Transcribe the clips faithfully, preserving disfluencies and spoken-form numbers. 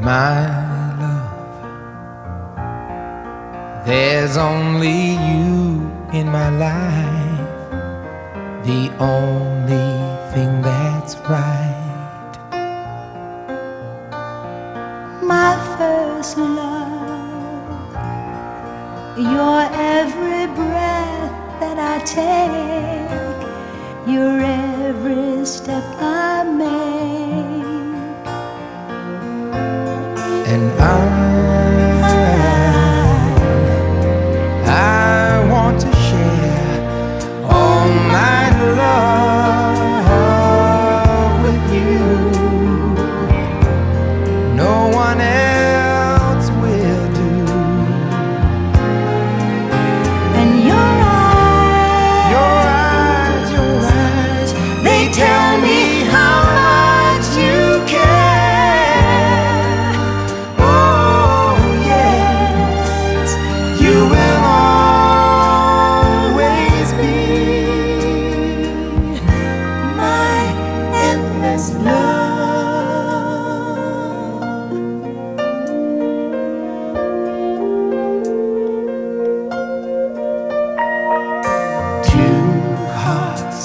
My love, there's only you in my life, the only thing that's right. My first love, your every breath that I take, your every step I make. And I, I want to share all my love with you. No one else will do. And your eyes, Your eyes, your eyes, they tell me how much you care. Oh yes, you will always be my endless love. two hearts,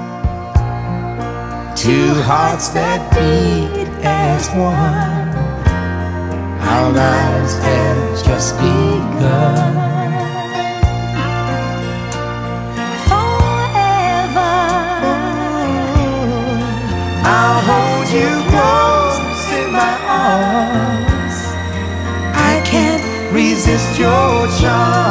two hearts that beat as one. Our lives have just begun. Forever, I'll hold you close in my arms. I can't resist your charm.